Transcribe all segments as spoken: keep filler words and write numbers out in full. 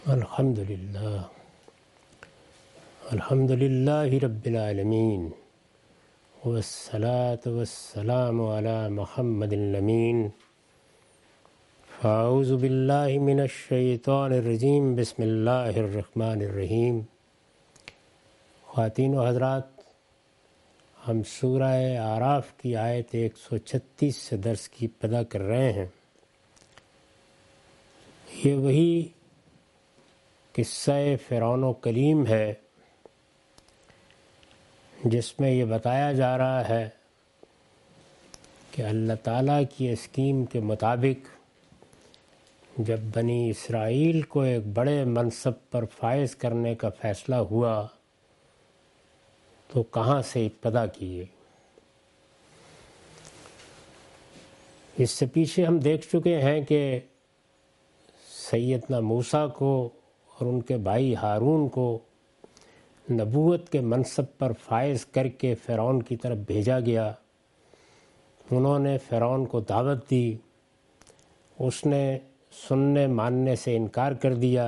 الحمد للہ الحمد للہ رب العالمین والصلاة والسلام علی محمد الامین فاعوذ باللہ من الشیطان الرجیم بسم اللہ الرحمن الرحیم۔ خواتین و حضرات، ہم سورہ اعراف کی آیت ایک سو چھتیس سے درس کی ابتدا کر رہے ہیں۔ یہ وہی قصہ فرعون و کلیم ہے جس میں یہ بتایا جا رہا ہے کہ اللہ تعالیٰ کی اسکیم کے مطابق جب بنی اسرائیل کو ایک بڑے منصب پر فائز کرنے کا فیصلہ ہوا تو کہاں سے ابتدا کیے۔ اس سے پیچھے ہم دیکھ چکے ہیں کہ سیدنا موسیٰ کو اور ان کے بھائی ہارون کو نبوت کے منصب پر فائز کر کے فرعون کی طرف بھیجا گیا۔ انہوں نے فرعون کو دعوت دی، اس نے سننے ماننے سے انکار کر دیا۔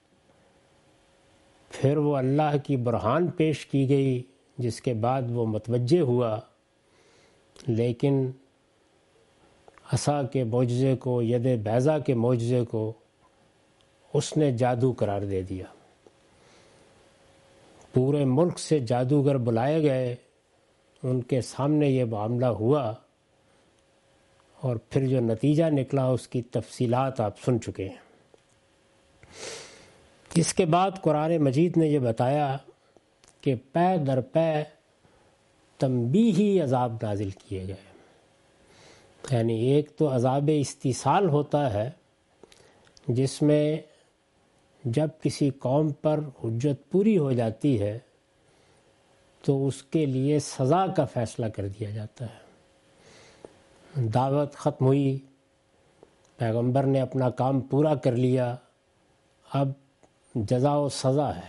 پھر وہ اللہ کی برہان پیش کی گئی جس کے بعد وہ متوجہ ہوا، لیکن عصا کے معجزے کو، ید بیضا کے معجزے کو اس نے جادو قرار دے دیا۔ پورے ملک سے جادوگر بلائے گئے، ان کے سامنے یہ معاملہ ہوا، اور پھر جو نتیجہ نکلا اس کی تفصیلات آپ سن چکے ہیں۔ اس کے بعد قرآن مجید نے یہ بتایا کہ پے در پے تنبیہی عذاب نازل کیے گئے، یعنی ایک تو عذاب استیصال ہوتا ہے جس میں جب کسی قوم پر حجت پوری ہو جاتی ہے تو اس کے لیے سزا کا فیصلہ کر دیا جاتا ہے۔ دعوت ختم ہوئی، پیغمبر نے اپنا کام پورا کر لیا، اب جزا و سزا ہے۔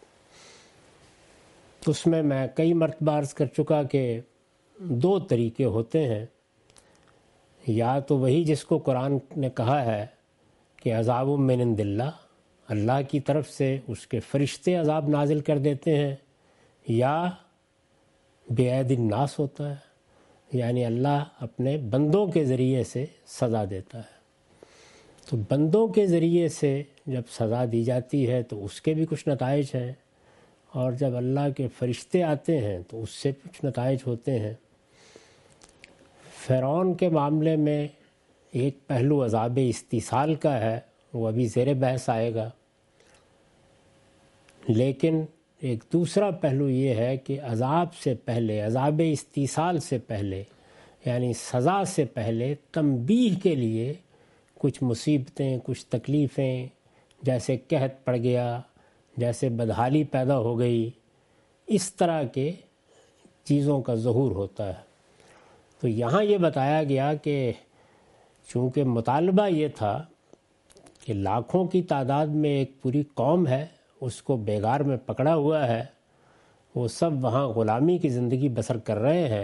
اس میں میں کئی مرتبہ عرض کر چکا کہ دو طریقے ہوتے ہیں، یا تو وہی جس کو قرآن نے کہا ہے کہ عذاب من عند اللہ، اللہ کی طرف سے اس کے فرشتے عذاب نازل کر دیتے ہیں، یا بِأَيْدِی النَّاسِ ہوتا ہے، یعنی اللہ اپنے بندوں کے ذریعے سے سزا دیتا ہے۔ تو بندوں کے ذریعے سے جب سزا دی جاتی ہے تو اس کے بھی کچھ نتائج ہیں، اور جب اللہ کے فرشتے آتے ہیں تو اس سے کچھ نتائج ہوتے ہیں۔ فرعون کے معاملے میں ایک پہلو عذاب استیصال کا ہے، وہ ابھی زیر بحث آئے گا، لیکن ایک دوسرا پہلو یہ ہے کہ عذاب سے پہلے، عذاب استیصال سے پہلے، یعنی سزا سے پہلے تنبیہ کے لیے کچھ مصیبتیں، کچھ تکلیفیں، جیسے قحط پڑ گیا، جیسے بدحالی پیدا ہو گئی، اس طرح کے چیزوں کا ظہور ہوتا ہے۔ تو یہاں یہ بتایا گیا کہ چونکہ مطالبہ یہ تھا کہ لاکھوں کی تعداد میں ایک پوری قوم ہے، اس کو بیگار میں پکڑا ہوا ہے، وہ سب وہاں غلامی کی زندگی بسر کر رہے ہیں،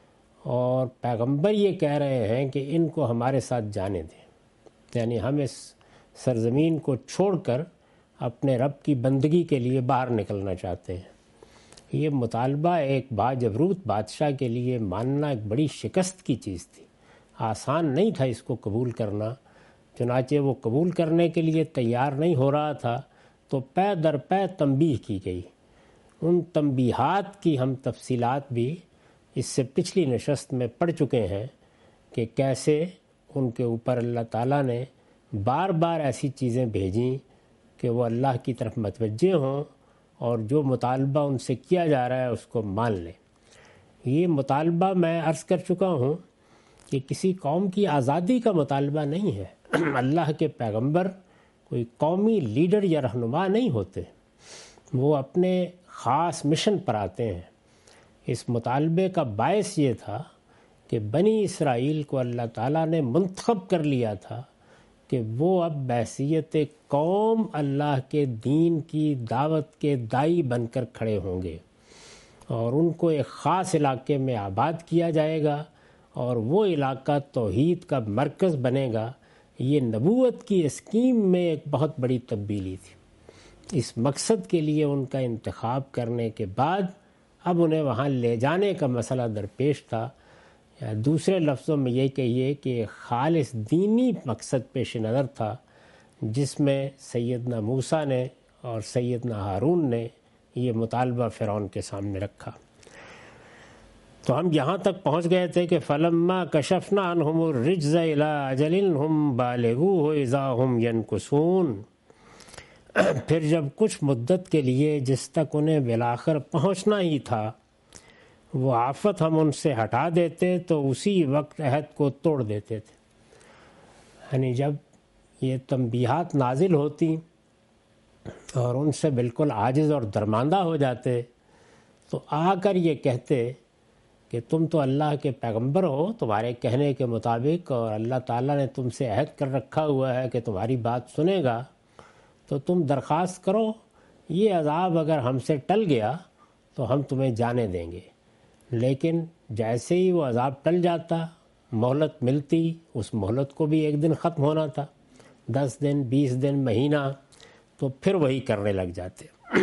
اور پیغمبر یہ کہہ رہے ہیں کہ ان کو ہمارے ساتھ جانے دیں، یعنی ہم اس سرزمین کو چھوڑ کر اپنے رب کی بندگی کے لیے باہر نکلنا چاہتے ہیں۔ یہ مطالبہ ایک باجبروت بادشاہ کے لیے ماننا ایک بڑی شکست کی چیز تھی، آسان نہیں تھا اس کو قبول کرنا۔ چنانچہ وہ قبول کرنے کے لیے تیار نہیں ہو رہا تھا، تو پے در پے تنبیہ کی گئی۔ ان تنبیہات کی ہم تفصیلات بھی اس سے پچھلی نشست میں پڑھ چکے ہیں کہ کیسے ان کے اوپر اللہ تعالیٰ نے بار بار ایسی چیزیں بھیجیں کہ وہ اللہ کی طرف متوجہ ہوں اور جو مطالبہ ان سے کیا جا رہا ہے اس کو مان لیں۔ یہ مطالبہ میں عرض کر چکا ہوں کہ کسی قوم کی آزادی کا مطالبہ نہیں ہے۔ اللہ کے پیغمبر کوئی قومی لیڈر یا رہنما نہیں ہوتے، وہ اپنے خاص مشن پر آتے ہیں۔ اس مطالبے کا باعث یہ تھا کہ بنی اسرائیل کو اللہ تعالیٰ نے منتخب کر لیا تھا کہ وہ اب بحیثیت قوم اللہ کے دین کی دعوت کے داعی بن کر کھڑے ہوں گے، اور ان کو ایک خاص علاقے میں آباد کیا جائے گا، اور وہ علاقہ توحید کا مرکز بنے گا۔ یہ نبوت کی اسکیم میں ایک بہت بڑی تبدیلی تھی۔ اس مقصد کے لیے ان کا انتخاب کرنے کے بعد اب انہیں وہاں لے جانے کا مسئلہ درپیش تھا، یا دوسرے لفظوں میں یہ کہیے کہ خالص دینی مقصد پیش نظر تھا، جس میں سیدنا موسیٰ نے اور سیدنا ہارون نے یہ مطالبہ فرعون کے سامنے رکھا۔ تو ہم یہاں تک پہنچ گئے تھے کہ فَلَمَّا كَشَفْنَا عَنْهُمُ الرِّجْزَ إِلَىٰ أَجَلٍ هُمْ بَالِغُوهُ إِذَا هُمْ يَنْكُثُونَ، پھر جب کچھ مدت کے لیے جس تک انہیں بالآخر پہنچنا ہی تھا وہ آفت ہم ان سے ہٹا دیتے تو اسی وقت عہد کو توڑ دیتے تھے۔ یعنی جب یہ تنبیہات نازل ہوتی اور ان سے بالکل عاجز اور درماندہ ہو جاتے تو آ کر یہ کہتے کہ تم تو اللہ کے پیغمبر ہو، تمہارے کہنے کے مطابق، اور اللہ تعالیٰ نے تم سے عہد کر رکھا ہوا ہے کہ تمہاری بات سنے گا، تو تم درخواست کرو، یہ عذاب اگر ہم سے ٹل گیا تو ہم تمہیں جانے دیں گے۔ لیکن جیسے ہی وہ عذاب ٹل جاتا، مہلت ملتی، اس مہلت کو بھی ایک دن ختم ہونا تھا، دس دن، بیس دن، مہینہ، تو پھر وہی کرنے لگ جاتے۔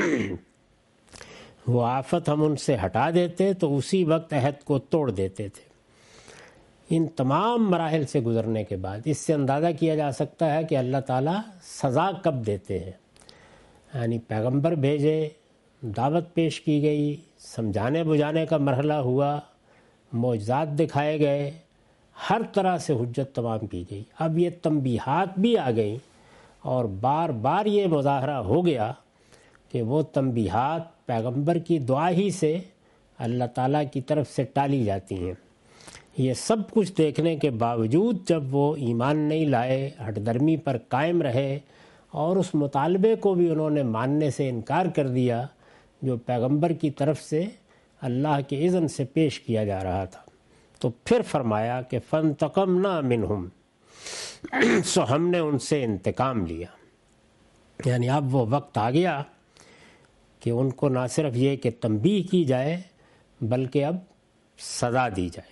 وہ آفت ہم ان سے ہٹا دیتے تو اسی وقت عہد کو توڑ دیتے تھے۔ ان تمام مراحل سے گزرنے کے بعد اس سے اندازہ کیا جا سکتا ہے کہ اللہ تعالیٰ سزا کب دیتے ہیں۔ یعنی پیغمبر بھیجے، دعوت پیش کی گئی، سمجھانے بجھانے کا مرحلہ ہوا، معجزات دکھائے گئے، ہر طرح سے حجت تمام کی گئی۔ اب یہ تنبیہات بھی آ گئیں اور بار بار یہ مظاہرہ ہو گیا کہ وہ تنبیہات پیغمبر کی دعا ہی سے اللہ تعالیٰ کی طرف سے ٹالی جاتی ہیں۔ یہ سب کچھ دیکھنے کے باوجود جب وہ ایمان نہیں لائے، ہٹ درمی پر قائم رہے اور اس مطالبے کو بھی انہوں نے ماننے سے انکار کر دیا جو پیغمبر کی طرف سے اللہ کے اذن سے پیش کیا جا رہا تھا، تو پھر فرمایا کہ فَانْتَقَمْنَا مِنْهُمْ، سو ہم نے ان سے انتقام لیا۔ یعنی اب وہ وقت آ گیا کہ ان کو نہ صرف یہ کہ تنبیہ کی جائے بلکہ اب سزا دی جائے۔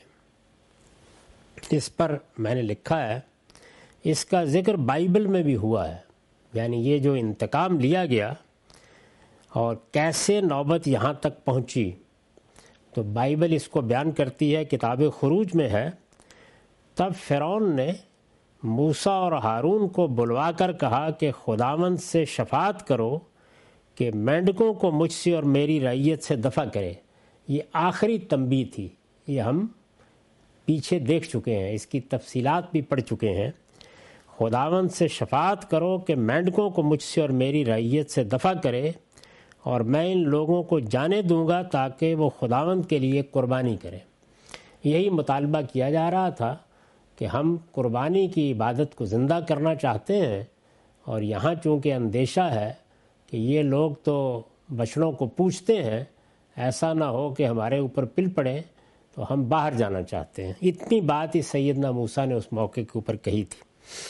اس پر میں نے لکھا ہے، اس کا ذکر بائبل میں بھی ہوا ہے، یعنی یہ جو انتقام لیا گیا اور کیسے نوبت یہاں تک پہنچی، تو بائبل اس کو بیان کرتی ہے، کتاب خروج میں ہے، تب فرعون نے موسیٰ اور ہارون کو بلوا کر کہا کہ خداوند سے شفاعت کرو کہ مینڈکوں کو مجھ سے اور میری رعیت سے دفع کرے۔ یہ آخری تنبیہ تھی، یہ ہم پیچھے دیکھ چکے ہیں، اس کی تفصیلات بھی پڑھ چکے ہیں۔ خداوند سے شفاعت کرو کہ مینڈکوں کو مجھ سے اور میری رعیت سے دفع کرے، اور میں ان لوگوں کو جانے دوں گا تاکہ وہ خداوند کے لیے قربانی کریں۔ یہی مطالبہ کیا جا رہا تھا کہ ہم قربانی کی عبادت کو زندہ کرنا چاہتے ہیں، اور یہاں چونکہ اندیشہ ہے کہ یہ لوگ تو بچڑوں کو پوچھتے ہیں، ایسا نہ ہو کہ ہمارے اوپر پل پڑے، تو ہم باہر جانا چاہتے ہیں۔ اتنی بات اس سیدنا موسیٰ نے اس موقع کے اوپر کہی تھی۔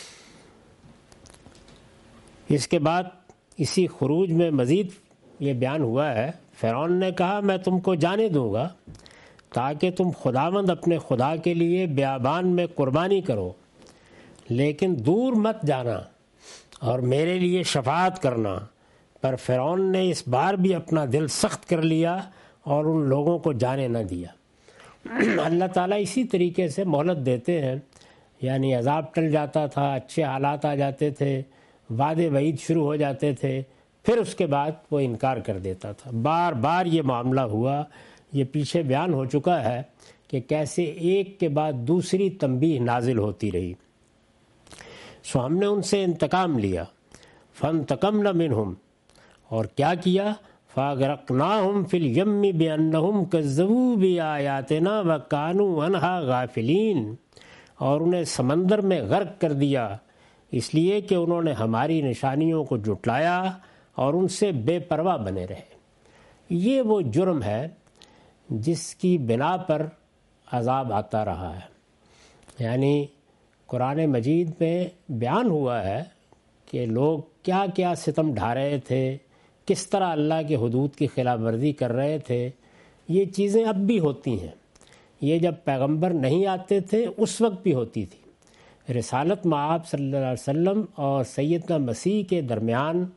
اس کے بعد اسی خروج میں مزید یہ بیان ہوا ہے، فرعون نے کہا میں تم کو جانے دوں گا تاکہ تم خداوند اپنے خدا کے لیے بیابان میں قربانی کرو، لیکن دور مت جانا اور میرے لیے شفاعت کرنا۔ پر فرعون نے اس بار بھی اپنا دل سخت کر لیا اور ان لوگوں کو جانے نہ دیا۔ اللہ تعالیٰ اسی طریقے سے مہلت دیتے ہیں، یعنی عذاب ٹل جاتا تھا، اچھے حالات آ جاتے تھے، وعدے وعید شروع ہو جاتے تھے، پھر اس کے بعد وہ انکار کر دیتا تھا۔ بار بار یہ معاملہ ہوا، یہ پیچھے بیان ہو چکا ہے کہ کیسے ایک کے بعد دوسری تنبیہ نازل ہوتی رہی۔ سو ہم نے ان سے انتقام لیا، فَانْتَقَمْنَا مِنْهُمْ، اور کیا کیا، فَأَغْرَقْنَاهُمْ فِي الْيَمِّ بِأَنَّهُمْ كَذَّبُوا بِآيَاتِنَا وَكَانُوا عَنْهَا غَافِلِينَ، اور انہیں سمندر میں غرق کر دیا اس لیے کہ انہوں نے ہماری نشانیوں کو جھٹلایا اور ان سے بے پرواہ بنے رہے۔ یہ وہ جرم ہے جس کی بنا پر عذاب آتا رہا ہے۔ یعنی قرآن مجید میں بیان ہوا ہے کہ لوگ کیا کیا ستم ڈھا رہے تھے، کس طرح اللہ کے حدود کی خلاف ورزی کر رہے تھے۔ یہ چیزیں اب بھی ہوتی ہیں، یہ جب پیغمبر نہیں آتے تھے اس وقت بھی ہوتی تھی۔ رسالت مآب صلی اللہ علیہ وسلم اور سیدنا مسیح کے درمیان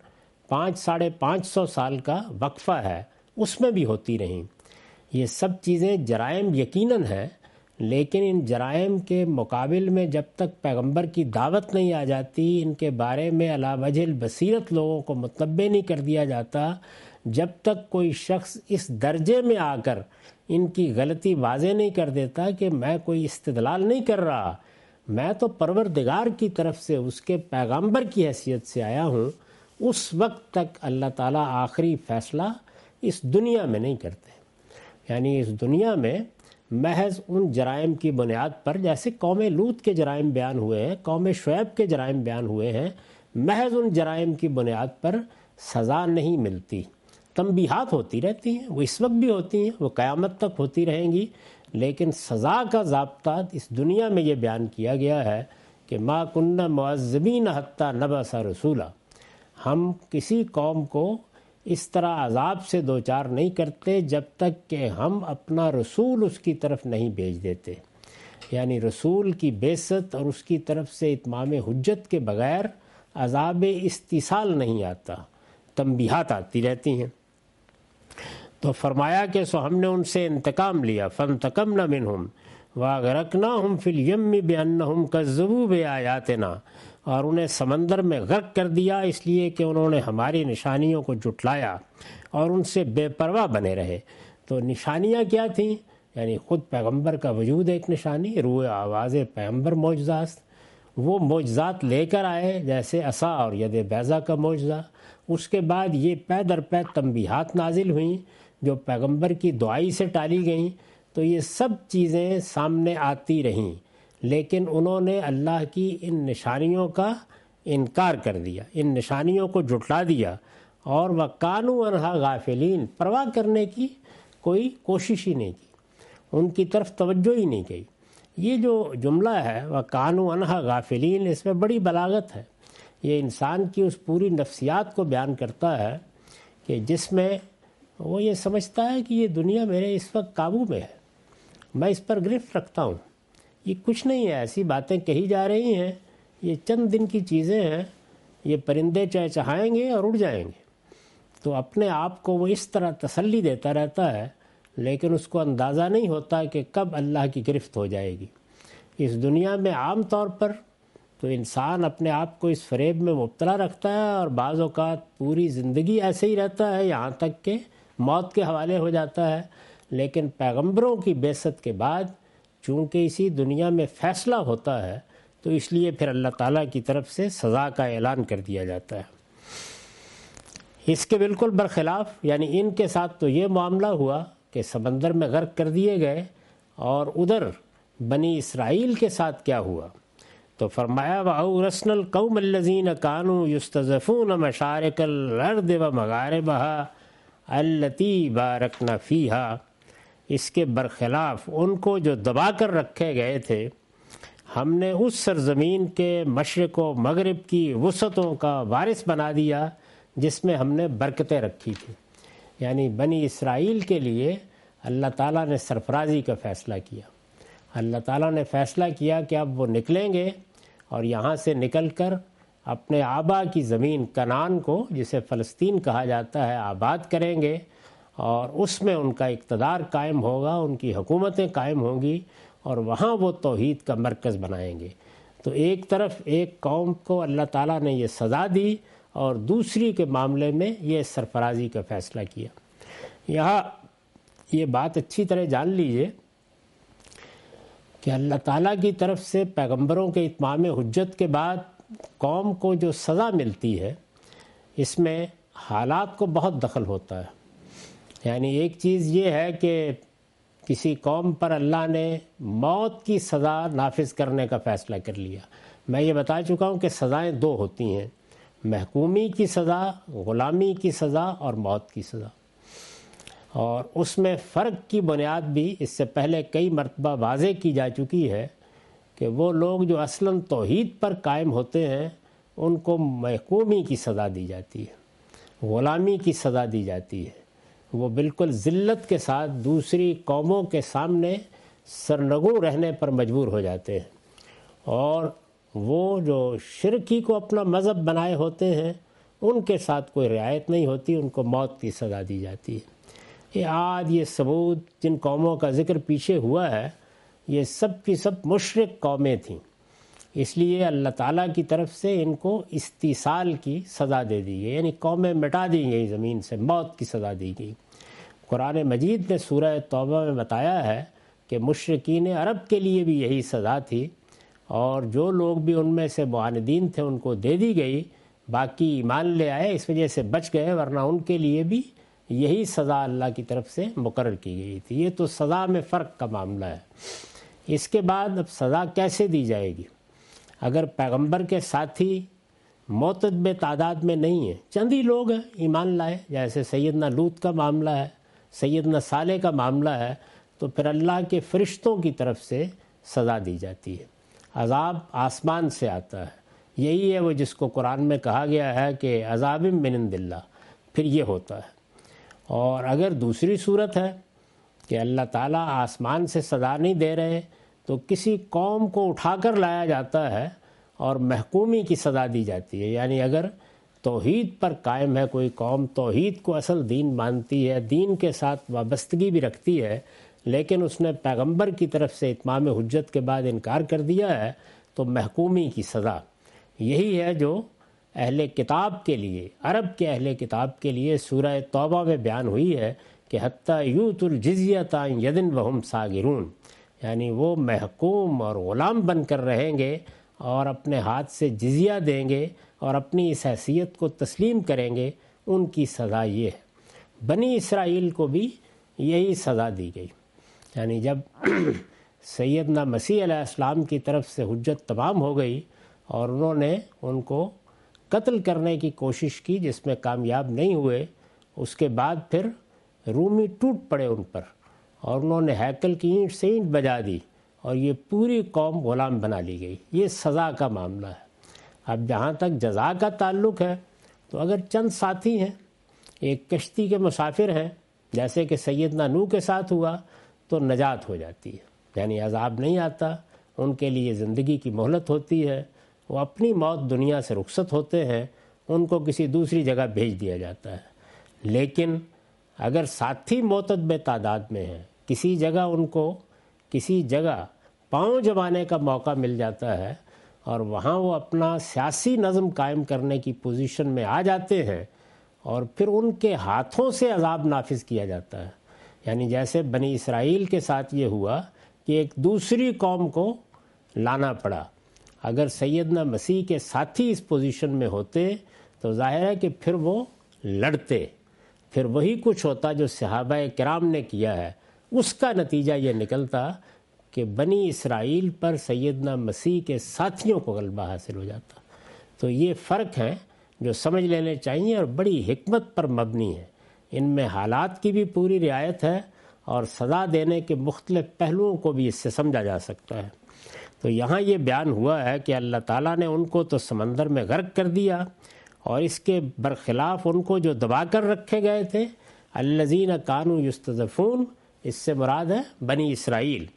پانچ ساڑھے پانچ سو سال کا وقفہ ہے، اس میں بھی ہوتی رہیں۔ یہ سب چیزیں جرائم یقیناً ہیں، لیکن ان جرائم کے مقابل میں جب تک پیغمبر کی دعوت نہیں آ جاتی، ان کے بارے میں علی وجہ البصیرت لوگوں کو متنبع نہیں کر دیا جاتا، جب تک کوئی شخص اس درجے میں آ کر ان کی غلطی واضح نہیں کر دیتا کہ میں کوئی استدلال نہیں کر رہا، میں تو پروردگار کی طرف سے اس کے پیغمبر کی حیثیت سے آیا ہوں، اس وقت تک اللہ تعالیٰ آخری فیصلہ اس دنیا میں نہیں کرتے۔ یعنی اس دنیا میں محض ان جرائم کی بنیاد پر، جیسے قوم لوط کے جرائم بیان ہوئے ہیں، قوم شعیب کے جرائم بیان ہوئے ہیں، محض ان جرائم کی بنیاد پر سزا نہیں ملتی، تنبیہات ہوتی رہتی ہیں، وہ اس وقت بھی ہوتی ہیں، وہ قیامت تک ہوتی رہیں گی، لیکن سزا کا ضابطہ اس دنیا میں یہ بیان کیا گیا ہے کہ ما کننا معذبین حتی نبعث رسولا، ہم کسی قوم کو اس طرح عذاب سے دوچار نہیں کرتے جب تک کہ ہم اپنا رسول اس کی طرف نہیں بھیج دیتے۔ یعنی رسول کی بعثت اور اس کی طرف سے اتمام حجت کے بغیر عذاب استیصال نہیں آتا، تنبیہات آتی رہتی ہیں۔ تو فرمایا کہ سو ہم نے ان سے انتقام لیا، فانتقمنا منہم واغرقناہم فی الیم بانہم کذبوا بآیاتنا، اور انہیں سمندر میں غرق کر دیا اس لیے کہ انہوں نے ہماری نشانیوں کو جھٹلایا اور ان سے بے پرواہ بنے رہے۔ تو نشانیاں کیا تھیں؟ یعنی خود پیغمبر کا وجود ایک نشانی، روح آواز پیغمبر معجزات، وہ معجزات لے کر آئے جیسے عصا اور ید بیضا کا معجزہ۔ اس کے بعد یہ پے در پے تنبیہات نازل ہوئیں جو پیغمبر کی دعائی سے ٹالی گئیں۔ تو یہ سب چیزیں سامنے آتی رہیں، لیکن انہوں نے اللہ کی ان نشانیوں کا انکار کر دیا، ان نشانیوں کو جھٹلا دیا، اور وَقَانُوا عَنْهَا غافلین، پرواہ کرنے کی کوئی کوشش ہی نہیں کی، ان کی طرف توجہ ہی نہیں کی۔ یہ جو جملہ ہے وَقَانُوا عَنْهَا غافلین، اس میں بڑی بلاغت ہے۔ یہ انسان کی اس پوری نفسیات کو بیان کرتا ہے کہ جس میں وہ یہ سمجھتا ہے کہ یہ دنیا میرے اس وقت قابو میں ہے، میں اس پر گرفت رکھتا ہوں، یہ کچھ نہیں ہے، ایسی باتیں کہی جا رہی ہیں، یہ چند دن کی چیزیں ہیں، یہ پرندے چہچہائیں گے اور اڑ جائیں گے۔ تو اپنے آپ کو وہ اس طرح تسلی دیتا رہتا ہے، لیکن اس کو اندازہ نہیں ہوتا کہ کب اللہ کی گرفت ہو جائے گی۔ اس دنیا میں عام طور پر تو انسان اپنے آپ کو اس فریب میں مبتلا رکھتا ہے، اور بعض اوقات پوری زندگی ایسے ہی رہتا ہے یہاں تک کہ موت کے حوالے ہو جاتا ہے۔ لیکن پیغمبروں کی بعثت کے بعد چونکہ اسی دنیا میں فیصلہ ہوتا ہے، تو اس لیے پھر اللہ تعالیٰ کی طرف سے سزا کا اعلان کر دیا جاتا ہے۔ اس کے بالکل برخلاف، یعنی ان کے ساتھ تو یہ معاملہ ہوا کہ سمندر میں غرق کر دیے گئے، اور ادھر بنی اسرائیل کے ساتھ کیا ہوا؟ تو فرمایا وَأَوْرَثْنَا الْقَوْمَ الَّذِينَ كَانُوا يُسْتَضْعَفُونَ مَشَارِقَ الْأَرْضِ وَمَغَارِبَهَا الَّتِي بَارَكْنَا فِيهَا، اس کے برخلاف ان کو جو دبا کر رکھے گئے تھے، ہم نے اس سرزمین کے مشرق و مغرب کی وسعتوں کا وارث بنا دیا جس میں ہم نے برکتیں رکھی تھیں۔ یعنی بنی اسرائیل کے لیے اللہ تعالیٰ نے سرفرازی کا فیصلہ کیا۔ اللہ تعالیٰ نے فیصلہ کیا کہ اب وہ نکلیں گے اور یہاں سے نکل کر اپنے آبا کی زمین کنعان کو، جسے فلسطین کہا جاتا ہے، آباد کریں گے، اور اس میں ان کا اقتدار قائم ہوگا، ان کی حکومتیں قائم ہوں گی، اور وہاں وہ توحید کا مرکز بنائیں گے۔ تو ایک طرف ایک قوم کو اللہ تعالیٰ نے یہ سزا دی، اور دوسری کے معاملے میں یہ سرفرازی کا فیصلہ کیا۔ یہاں یہ بات اچھی طرح جان لیجئے کہ اللہ تعالیٰ کی طرف سے پیغمبروں کے اتمام حجت کے بعد قوم کو جو سزا ملتی ہے، اس میں حالات کو بہت دخل ہوتا ہے۔ یعنی ایک چیز یہ ہے کہ کسی قوم پر اللہ نے موت کی سزا نافذ کرنے کا فیصلہ کر لیا۔ میں یہ بتا چکا ہوں کہ سزائیں دو ہوتی ہیں، محکومی کی سزا، غلامی کی سزا اور موت کی سزا، اور اس میں فرق کی بنیاد بھی اس سے پہلے کئی مرتبہ واضح کی جا چکی ہے کہ وہ لوگ جو اصلاً توحید پر قائم ہوتے ہیں ان کو محکومی کی سزا دی جاتی ہے، غلامی کی سزا دی جاتی ہے، وہ بالکل ذلت کے ساتھ دوسری قوموں کے سامنے سرنگوں رہنے پر مجبور ہو جاتے ہیں، اور وہ جو شرکی کو اپنا مذہب بنائے ہوتے ہیں ان کے ساتھ کوئی رعایت نہیں ہوتی، ان کو موت کی سزا دی جاتی ہے۔ یہ عاد، یہ ثمود، جن قوموں کا ذکر پیچھے ہوا ہے، یہ سب کی سب مشرک قومیں تھیں، اس لیے اللہ تعالیٰ کی طرف سے ان کو استیصال کی سزا دے دی گئی، یعنی قومیں مٹا دی گئی زمین سے، موت کی سزا دی گئی۔ قرآن مجید نے سورہ توبہ میں بتایا ہے کہ مشرکین عرب کے لیے بھی یہی سزا تھی، اور جو لوگ بھی ان میں سے معاندین تھے ان کو دے دی گئی، باقی ایمان لے آئے اس وجہ سے بچ گئے، ورنہ ان کے لیے بھی یہی سزا اللہ کی طرف سے مقرر کی گئی تھی۔ یہ تو سزا میں فرق کا معاملہ ہے۔ اس کے بعد اب سزا کیسے دی جائے گی؟ اگر پیغمبر کے ساتھی معتدب تعداد میں نہیں ہیں، چند ہی لوگ ہیں ایمان لائے، جیسے سیدنا لوط کا معاملہ ہے، سیدنا صالح کا معاملہ ہے، تو پھر اللہ کے فرشتوں کی طرف سے سزا دی جاتی ہے، عذاب آسمان سے آتا ہے۔ یہی ہے وہ جس کو قرآن میں کہا گیا ہے کہ عذاب من عند اللہ، پھر یہ ہوتا ہے۔ اور اگر دوسری صورت ہے کہ اللہ تعالیٰ آسمان سے سزا نہیں دے رہے، تو کسی قوم کو اٹھا کر لایا جاتا ہے اور محکومی کی سزا دی جاتی ہے، یعنی اگر توحید پر قائم ہے کوئی قوم، توحید کو اصل دین مانتی ہے، دین کے ساتھ وابستگی بھی رکھتی ہے، لیکن اس نے پیغمبر کی طرف سے اتمام حجت کے بعد انکار کر دیا ہے، تو محکومی کی سزا یہی ہے جو اہل کتاب کے لیے، عرب کے اہل کتاب کے لیے سورہ توبہ میں بیان ہوئی ہے کہ حتیٰ یوت الجزیۃ عن ید وہم صاغرون، یعنی وہ محکوم اور غلام بن کر رہیں گے اور اپنے ہاتھ سے جزیہ دیں گے اور اپنی اس حیثیت کو تسلیم کریں گے، ان کی سزا یہ ہے۔ بنی اسرائیل کو بھی یہی سزا دی گئی، یعنی جب سیدنا مسیح علیہ السلام کی طرف سے حجت تمام ہو گئی اور انہوں نے ان کو قتل کرنے کی کوشش کی جس میں کامیاب نہیں ہوئے، اس کے بعد پھر رومی ٹوٹ پڑے ان پر اور انہوں نے ہیکل کی اینٹ سے اینٹ بجا دی اور یہ پوری قوم غلام بنا لی گئی۔ یہ سزا کا معاملہ ہے۔ اب جہاں تک جزا کا تعلق ہے تو اگر چند ساتھی ہیں، ایک کشتی کے مسافر ہیں، جیسے کہ سیدنا نوح کے ساتھ ہوا، تو نجات ہو جاتی ہے، یعنی عذاب نہیں آتا، ان کے لیے زندگی کی مہلت ہوتی ہے، وہ اپنی موت دنیا سے رخصت ہوتے ہیں، ان کو کسی دوسری جگہ بھیج دیا جاتا ہے۔ لیکن اگر ساتھی معتدب تعداد میں ہیں، کسی جگہ ان کو کسی جگہ پاؤں جمانے کا موقع مل جاتا ہے اور وہاں وہ اپنا سیاسی نظم قائم کرنے کی پوزیشن میں آ جاتے ہیں، اور پھر ان کے ہاتھوں سے عذاب نافذ کیا جاتا ہے، یعنی جیسے بنی اسرائیل کے ساتھ یہ ہوا کہ ایک دوسری قوم کو لانا پڑا۔ اگر سیدنا مسیح کے ساتھی اس پوزیشن میں ہوتے تو ظاہر ہے کہ پھر وہ لڑتے، پھر وہی کچھ ہوتا جو صحابہ کرام نے کیا ہے، اس کا نتیجہ یہ نکلتا کہ بنی اسرائیل پر سیدنا مسیح کے ساتھیوں کو غلبہ حاصل ہو جاتا۔ تو یہ فرق ہے جو سمجھ لینے چاہیے اور بڑی حکمت پر مبنی ہے۔ ان میں حالات کی بھی پوری رعایت ہے اور سزا دینے کے مختلف پہلوؤں کو بھی اس سے سمجھا جا سکتا ہے۔ تو یہاں یہ بیان ہوا ہے کہ اللہ تعالیٰ نے ان کو تو سمندر میں غرق کر دیا، اور اس کے برخلاف ان کو جو دبا کر رکھے گئے تھے، الذین کانوا یستضعفون، اس سے مراد ہے بنی اسرائیل،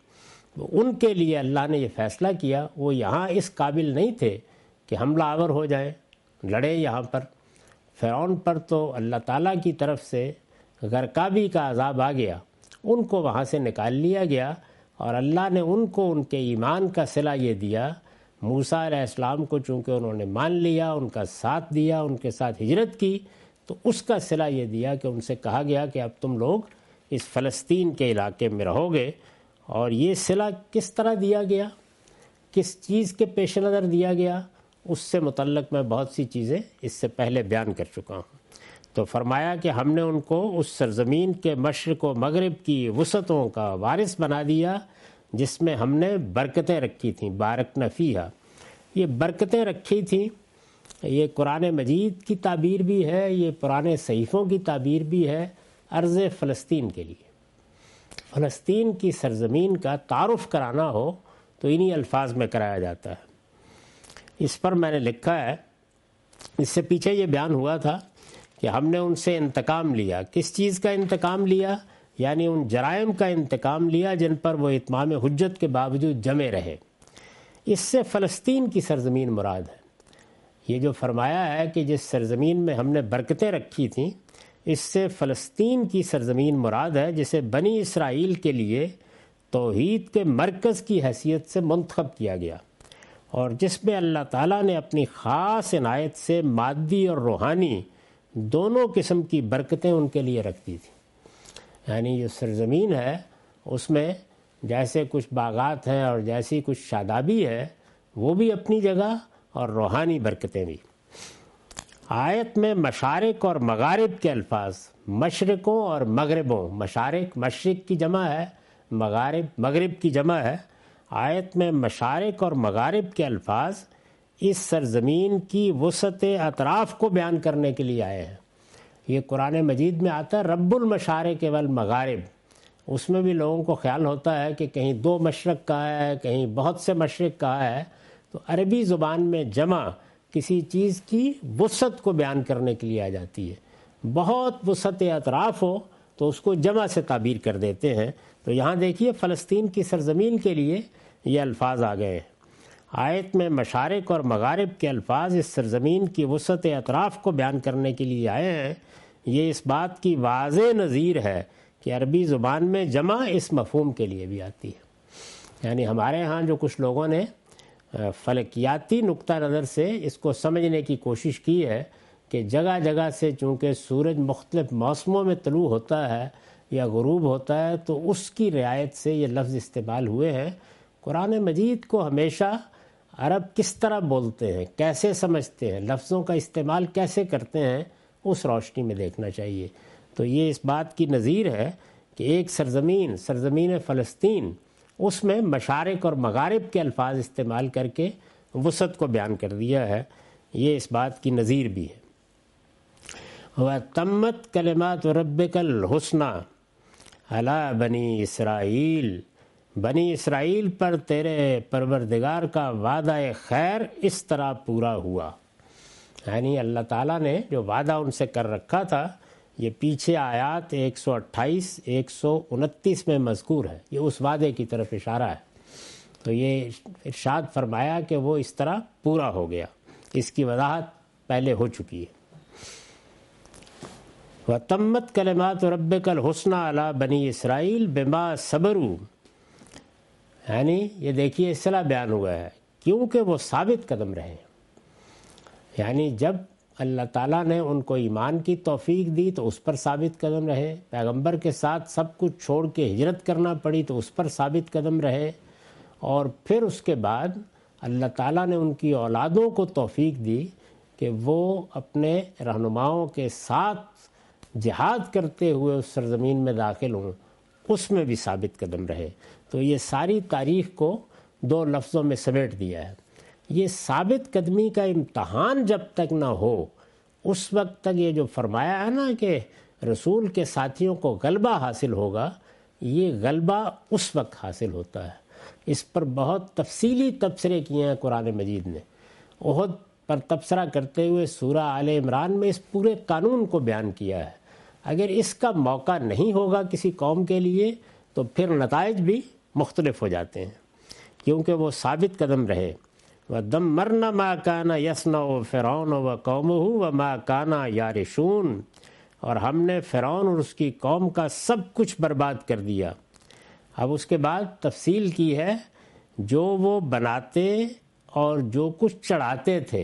ان کے لیے اللہ نے یہ فیصلہ کیا، وہ یہاں اس قابل نہیں تھے کہ حملہ آور ہو جائیں، لڑیں یہاں پر۔ فرعون پر تو اللہ تعالیٰ کی طرف سے غرقابی کا عذاب آ گیا، ان کو وہاں سے نکال لیا گیا، اور اللہ نے ان کو ان کے ایمان کا صلہ یہ دیا، موسیٰ علیہ السلام کو چونکہ انہوں نے مان لیا، ان کا ساتھ دیا، ان کے ساتھ ہجرت کی، تو اس کا صلہ یہ دیا کہ ان سے کہا گیا کہ اب تم لوگ اس فلسطین کے علاقے میں رہو گے۔ اور یہ صلہ کس طرح دیا گیا، کس چیز کے پیش نظر دیا گیا، اس سے متعلق میں بہت سی چیزیں اس سے پہلے بیان کر چکا ہوں۔ تو فرمایا کہ ہم نے ان کو اس سرزمین کے مشرق و مغرب کی وسعتوں کا وارث بنا دیا جس میں ہم نے برکتیں رکھی تھیں، بارکنا فیہا۔ یہ برکتیں رکھی تھیں، یہ قرآن مجید کی تعبیر بھی ہے، یہ پرانے صحیفوں کی تعبیر بھی ہے ارض فلسطین کے لیے۔ فلسطین کی سرزمین کا تعارف کرانا ہو تو انہی الفاظ میں کرایا جاتا ہے۔ اس پر میں نے لکھا ہے، اس سے پیچھے یہ بیان ہوا تھا کہ ہم نے ان سے انتقام لیا۔ کس چیز کا انتقام لیا؟ یعنی ان جرائم کا انتقام لیا جن پر وہ اتمام حجت کے باوجود جمے رہے۔ اس سے فلسطین کی سرزمین مراد ہے۔ یہ جو فرمایا ہے کہ جس سرزمین میں ہم نے برکتیں رکھی تھیں، اس سے فلسطین کی سرزمین مراد ہے، جسے بنی اسرائیل کے لیے توحید کے مرکز کی حیثیت سے منتخب کیا گیا، اور جس میں اللہ تعالیٰ نے اپنی خاص عنایت سے مادی اور روحانی دونوں قسم کی برکتیں ان کے لیے رکھ دی تھیں۔ یعنی جو سرزمین ہے اس میں جیسے کچھ باغات ہیں اور جیسی کچھ شادابی ہے، وہ بھی اپنی جگہ، اور روحانی برکتیں بھی۔ آیت میں مشارق اور مغارب کے الفاظ، مشرقوں اور مغربوں، مشارق مشرق کی جمع ہے، مغارب مغرب کی جمع ہے، آیت میں مشارق اور مغارب کے الفاظ اس سرزمین کی وسعت اطراف کو بیان کرنے کے لیے آئے ہیں۔ یہ قرآن مجید میں آتا ہے رب المشارق والمغارب، اس میں بھی لوگوں کو خیال ہوتا ہے کہ کہیں دو مشرق کہا ہے، کہیں بہت سے مشرق کہا ہے، تو عربی زبان میں جمع کسی چیز کی وسعت کو بیان کرنے کے لیے آ جاتی ہے۔ بہت وسعت اطراف ہو تو اس کو جمع سے تعبیر کر دیتے ہیں۔ تو یہاں دیکھیے فلسطین کی سرزمین کے لیے یہ الفاظ آ گئے ہیں۔ آیت میں مشارق اور مغارب کے الفاظ اس سرزمین کی وسعت اطراف کو بیان کرنے کے لیے آئے ہیں۔ یہ اس بات کی واضح نظیر ہے کہ عربی زبان میں جمع اس مفہوم کے لیے بھی آتی ہے۔ یعنی ہمارے ہاں جو کچھ لوگوں نے فلکیاتی نقطہ نظر سے اس کو سمجھنے کی کوشش کی ہے کہ جگہ جگہ سے چونکہ سورج مختلف موسموں میں طلوع ہوتا ہے یا غروب ہوتا ہے، تو اس کی رعایت سے یہ لفظ استعمال ہوئے ہیں۔ قرآن مجید کو ہمیشہ عرب کس طرح بولتے ہیں، کیسے سمجھتے ہیں، لفظوں کا استعمال کیسے کرتے ہیں، اس روشنی میں دیکھنا چاہیے۔ تو یہ اس بات کی نظیر ہے کہ ایک سرزمین سرزمین فلسطین، اس میں مشارق اور مغارب کے الفاظ استعمال کر کے وسعت کو بیان کر دیا ہے، یہ اس بات کی نظیر بھی ہے۔ وَتَمَّتْ كَلِمَاتُ رَبِّكَ الْحُسْنَى عَلَى بَنِي اسرائیل، بنی اسرائیل پر تیرے پروردگار کا وعدہ خیر اس طرح پورا ہوا۔ یعنی اللہ تعالیٰ نے جو وعدہ ان سے کر رکھا تھا، یہ پیچھے آیات ایک سو اٹھائیس ایک سو انتیس میں مذکور ہے، یہ اس وعدے کی طرف اشارہ ہے۔ تو یہ ارشاد فرمایا کہ وہ اس طرح پورا ہو گیا، اس کی وضاحت پہلے ہو چکی ہے۔ وَتَمَّتْ كَلِمَاتُ رَبِّكَ الْحُسْنَى عَلَى بَنِي اسرائیل بِمَا صَبَرُوا، یعنی یہ دیکھیے اصطلاح بیان ہوا ہے، کیونکہ وہ ثابت قدم رہے۔ یعنی جب اللہ تعالیٰ نے ان کو ایمان کی توفیق دی تو اس پر ثابت قدم رہے، پیغمبر کے ساتھ سب کچھ چھوڑ کے ہجرت کرنا پڑی تو اس پر ثابت قدم رہے، اور پھر اس کے بعد اللہ تعالیٰ نے ان کی اولادوں کو توفیق دی کہ وہ اپنے رہنماؤں کے ساتھ جہاد کرتے ہوئے اس سرزمین میں داخل ہوں، اس میں بھی ثابت قدم رہے۔ تو یہ ساری تاریخ کو دو لفظوں میں سمیٹ دیا ہے۔ یہ ثابت قدمی کا امتحان جب تک نہ ہو، اس وقت تک یہ جو فرمایا ہے نا کہ رسول کے ساتھیوں کو غلبہ حاصل ہوگا، یہ غلبہ اس وقت حاصل ہوتا ہے۔ اس پر بہت تفصیلی تبصرے کیے ہیں قرآن مجید نے۔ احد پر تبصرہ کرتے ہوئے سورہ آل عمران میں اس پورے قانون کو بیان کیا ہے۔ اگر اس کا موقع نہیں ہوگا کسی قوم کے لیے تو پھر نتائج بھی مختلف ہو جاتے ہیں، کیونکہ وہ ثابت قدم رہے۔ وَدَمَّرْنَا مَا كَانَ يَصْنَعُ فِرْعَوْنُ وَقَوْمُهُ وَمَا كَانَ يَعْرِشُونَ، اور ہم نے فرعون اور اس کی قوم کا سب کچھ برباد کر دیا۔ اب اس کے بعد تفصیل کی ہے، جو وہ بناتے اور جو کچھ چڑھاتے تھے۔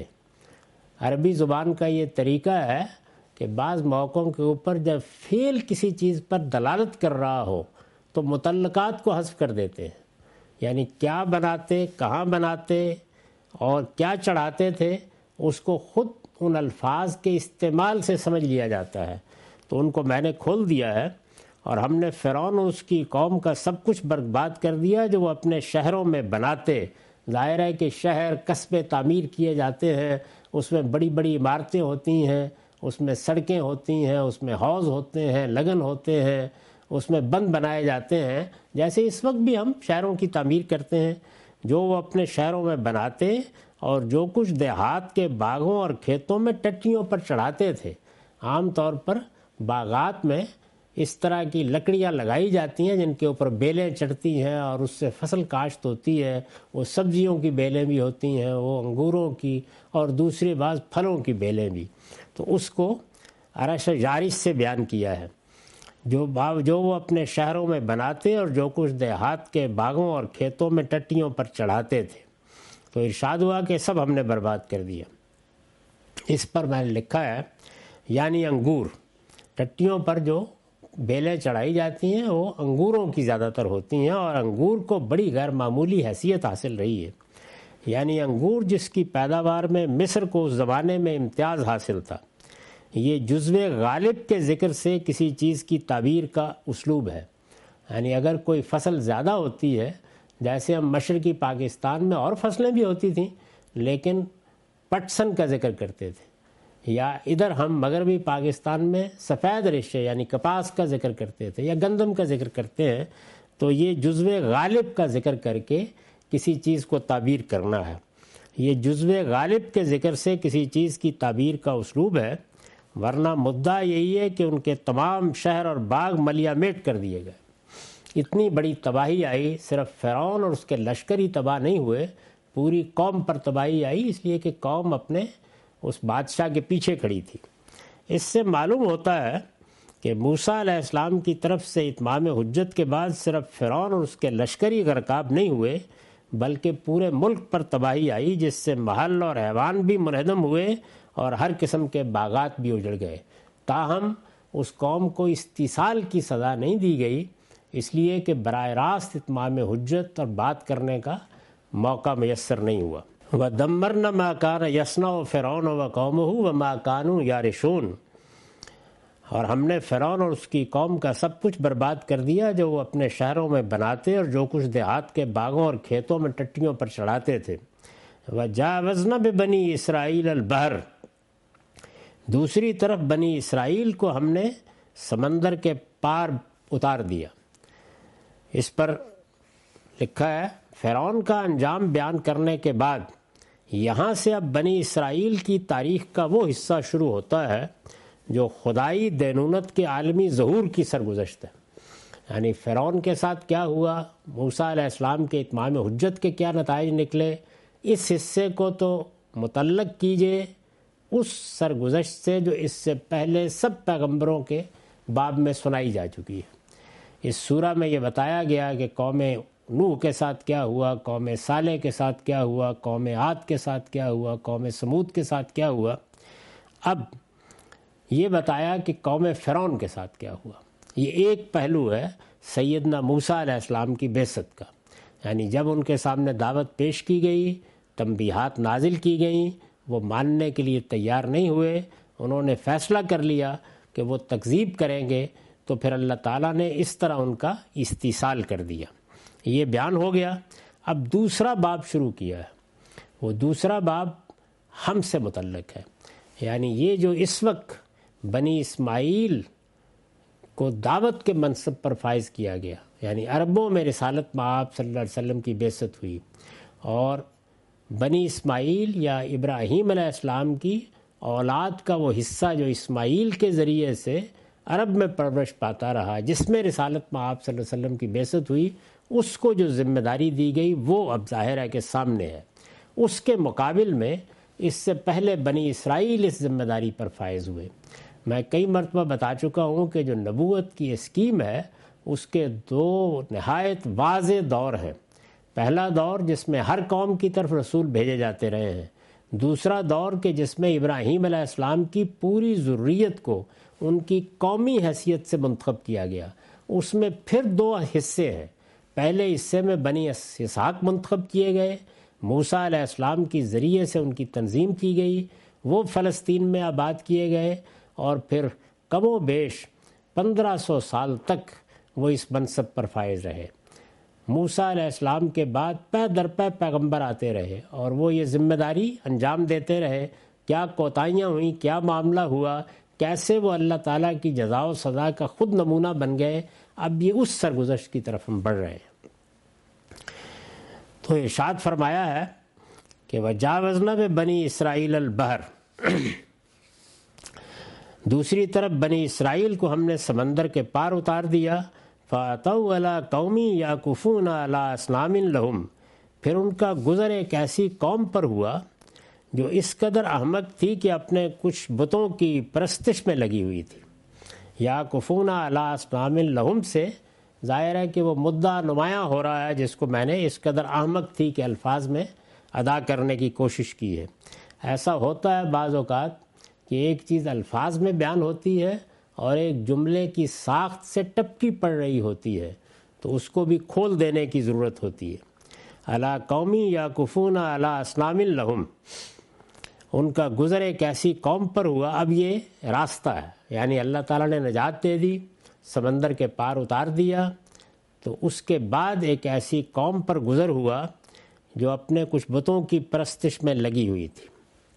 عربی زبان کا یہ طریقہ ہے کہ بعض موقعوں کے اوپر جب فعل کسی چیز پر دلالت کر رہا ہو تو متعلقات کو حذف کر دیتے ہیں، یعنی کیا بناتے، کہاں بناتے اور کیا چڑھاتے تھے، اس کو خود ان الفاظ کے استعمال سے سمجھ لیا جاتا ہے۔ تو ان کو میں نے کھول دیا ہے، اور ہم نے فرعون اور اس کی قوم کا سب کچھ برباد کر دیا جو وہ اپنے شہروں میں بناتے۔ ظاہر ہے کہ شہر قصبے تعمیر کیے جاتے ہیں، اس میں بڑی بڑی عمارتیں ہوتی ہیں، اس میں سڑکیں ہوتی ہیں، اس میں حوض ہوتے ہیں، لگن ہوتے ہیں، اس میں بند بنائے جاتے ہیں، جیسے اس وقت بھی ہم شہروں کی تعمیر کرتے ہیں۔ جو وہ اپنے شہروں میں بناتے اور جو کچھ دیہات کے باغوں اور کھیتوں میں ٹٹیوں پر چڑھاتے تھے۔ عام طور پر باغات میں اس طرح کی لکڑیاں لگائی جاتی ہیں جن کے اوپر بیلیں چڑھتی ہیں اور اس سے فصل کاشت ہوتی ہے. وہ سبزیوں کی بیلیں بھی ہوتی ہیں, وہ انگوروں کی اور دوسری بعض پھلوں کی بیلیں بھی. تو اس کو عرش جارش سے بیان کیا ہے, جو جو وہ اپنے شہروں میں بناتے اور جو کچھ دیہات کے باغوں اور کھیتوں میں ٹٹیوں پر چڑھاتے تھے. تو ارشاد ہوا کہ سب ہم نے برباد کر دیا. اس پر میں نے لکھا ہے یعنی انگور, ٹٹیوں پر جو بیلیں چڑھائی جاتی ہیں وہ انگوروں کی زیادہ تر ہوتی ہیں, اور انگور کو بڑی غیر معمولی حیثیت حاصل رہی ہے. یعنی انگور جس کی پیداوار میں مصر کو اس زمانے میں امتیاز حاصل تھا. یہ جزو غالب کے ذکر سے کسی چیز کی تعبیر کا اسلوب ہے. یعنی اگر کوئی فصل زیادہ ہوتی ہے, جیسے ہم مشرقی پاکستان میں اور فصلیں بھی ہوتی تھیں لیکن پٹسن کا ذکر کرتے تھے, یا ادھر ہم مغربی پاکستان میں سفید ریشے یعنی کپاس کا ذکر کرتے تھے یا گندم کا ذکر کرتے ہیں, تو یہ جزو غالب کا ذکر کر کے کسی چیز کو تعبیر کرنا ہے. یہ جزو غالب کے ذکر سے کسی چیز کی تعبیر کا اسلوب ہے, ورنہ مدعا یہی ہے کہ ان کے تمام شہر اور باغ ملیا میٹ کر دیے گئے. اتنی بڑی تباہی آئی, صرف فرعون اور اس کے لشکر ہی تباہ نہیں ہوئے, پوری قوم پر تباہی آئی, اس لیے کہ قوم اپنے اس بادشاہ کے پیچھے کھڑی تھی. اس سے معلوم ہوتا ہے کہ موسیٰ علیہ السلام کی طرف سے اتمام حجت کے بعد صرف فرعون اور اس کے لشکری غرقاب نہیں ہوئے بلکہ پورے ملک پر تباہی آئی, جس سے محل اور حیوان بھی منہدم ہوئے اور ہر قسم کے باغات بھی اجڑ گئے. تاہم اس قوم کو استیصال کی سزا نہیں دی گئی, اس لیے کہ براہ راست اتمام حجت اور بات کرنے کا موقع میسر نہیں ہوا. وَدَمَّرْنَا مَا كَانَ يَصْنَعُ فِرْعَوْنُ وَقَوْمُهُ وَمَا كَانُوا يَعْرِشُونَ, اور ہم نے فرعون اور اس کی قوم کا سب کچھ برباد کر دیا جو وہ اپنے شہروں میں بناتے اور جو کچھ دیہات کے باغوں اور کھیتوں میں ٹٹیوں پر چڑھاتے تھے. وَجَاوَزْنَا بِبَنِي إِسْرَائِيلَ الْبَحْرَ, دوسری طرف بنی اسرائیل کو ہم نے سمندر کے پار اتار دیا. اس پر لکھا ہے فرعون کا انجام بیان کرنے کے بعد یہاں سے اب بنی اسرائیل کی تاریخ کا وہ حصہ شروع ہوتا ہے جو خدائی دینونت کے عالمی ظہور کی سرگزشت ہے. یعنی فرعون کے ساتھ کیا ہوا, موسیٰ علیہ السلام کے اتمام حجت کے کیا نتائج نکلے, اس حصے کو تو متعلق کیجئے اس سرگزشت سے جو اس سے پہلے سب پیغمبروں کے باب میں سنائی جا چکی ہے. اس سورہ میں یہ بتایا گیا کہ قوم نوح کے ساتھ کیا ہوا, قوم صالح کے ساتھ کیا ہوا, قوم عاد کے ساتھ کیا ہوا, قوم سمود کے ساتھ کیا ہوا. اب یہ بتایا کہ قوم فرعون کے ساتھ کیا ہوا. یہ ایک پہلو ہے سیدنا موسیٰ علیہ السلام کی بعثت کا. یعنی جب ان کے سامنے دعوت پیش کی گئی, تنبیہات نازل کی گئیں, وہ ماننے کے لیے تیار نہیں ہوئے. انہوں نے فیصلہ کر لیا کہ وہ تکذیب کریں گے, تو پھر اللہ تعالیٰ نے اس طرح ان کا استیصال کر دیا. یہ بیان ہو گیا. اب دوسرا باب شروع کیا ہے, وہ دوسرا باب ہم سے متعلق ہے. یعنی یہ جو اس وقت بنی اسماعیل کو دعوت کے منصب پر فائز کیا گیا, یعنی عربوں میں رسالت میں آپ صلی اللہ علیہ وسلم کی بعثت ہوئی, اور بنی اسماعیل یا ابراہیم علیہ السلام کی اولاد کا وہ حصہ جو اسماعیل کے ذریعے سے عرب میں پرورش پاتا رہا, جس میں رسالت میں آپ صلی اللہ علیہ وسلم کی بعثت ہوئی, اس کو جو ذمہ داری دی گئی وہ اب ظاہر ہے کہ سامنے ہے. اس کے مقابل میں اس سے پہلے بنی اسرائیل اس ذمہ داری پر فائز ہوئے. میں کئی مرتبہ بتا چکا ہوں کہ جو نبوت کی اسکیم ہے اس کے دو نہایت واضح دور ہیں. پہلا دور جس میں ہر قوم کی طرف رسول بھیجے جاتے رہے ہیں. دوسرا دور کہ جس میں ابراہیم علیہ السلام کی پوری ذریت کو ان کی قومی حیثیت سے منتخب کیا گیا. اس میں پھر دو حصے ہیں. پہلے حصے میں بنی اسحاق منتخب کیے گئے, موسیٰ علیہ السلام کی ذریعے سے ان کی تنظیم کی گئی, وہ فلسطین میں آباد کیے گئے, اور پھر کم و بیش پندرہ سو سال تک وہ اس منصب پر فائز رہے. موسیٰ علیہ السلام کے بعد پے در پے پیغمبر آتے رہے اور وہ یہ ذمہ داری انجام دیتے رہے. کیا کوتاہیاں ہوئیں, کیا معاملہ ہوا, کیسے وہ اللہ تعالیٰ کی جزا و سزا کا خود نمونہ بن گئے. اب یہ اس سرگزشت کی طرف ہم بڑھ رہے ہیں. تو ارشاد فرمایا ہے کہ وَجَاوَزْنَا بِبَنِي إِسْرَائِيلَ الْبَحْرَ, دوسری طرف بنی اسرائیل کو ہم نے سمندر کے پار اتار دیا، فَأَتَوْا عَلَىٰ قَوْمٍ يَعْكُفُونَ عَلَىٰ أَصْنَامٍ لَهُمْ، پھر ان کا گزر ایک ایسی قوم پر ہوا جو اس قدر احمق تھی کہ اپنے کچھ بتوں کی پرستش میں لگی ہوئی تھی۔ یعکفون علی اصنام لہم سے ظاہر ہے کہ وہ مدعا نمایاں ہو رہا ہے جس کو میں نے اس قدر احمق تھی کہ الفاظ میں ادا کرنے کی کوشش کی ہے۔ ایسا ہوتا ہے بعض اوقات کہ ایک چیز الفاظ میں بیان ہوتی ہے اور ایک جملے کی ساخت سے ٹپکی پڑ رہی ہوتی ہے، تو اس کو بھی کھول دینے کی ضرورت ہوتی ہے۔ علی قومی یعکفون علی اصنام لہم، ان کا گزر ایک ایسی قوم پر ہوا۔ اب یہ راستہ ہے، یعنی اللہ تعالیٰ نے نجات دے دی، سمندر کے پار اتار دیا، تو اس کے بعد ایک ایسی قوم پر گزر ہوا جو اپنے کچھ بتوں کی پرستش میں لگی ہوئی تھی۔